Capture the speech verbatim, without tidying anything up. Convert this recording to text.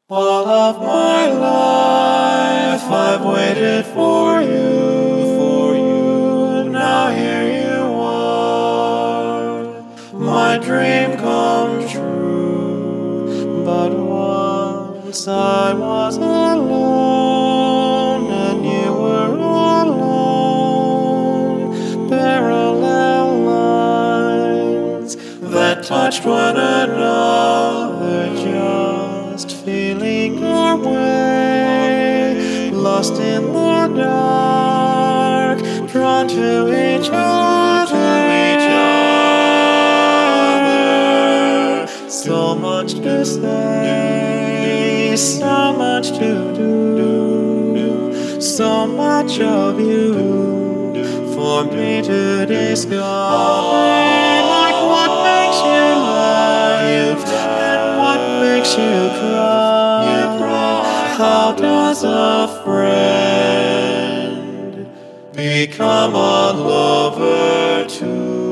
All of my life I've waited for you, for you. Now here you are, my dream come true. But once I was alone and you were alone, parallel lines that touched one another, just feeling our way, lost in the dark, drawn to each other, each other. So much to say, so much to do, so much of you for me to discover. Like what makes you laugh and what makes you cry. How does a friend become a lover too?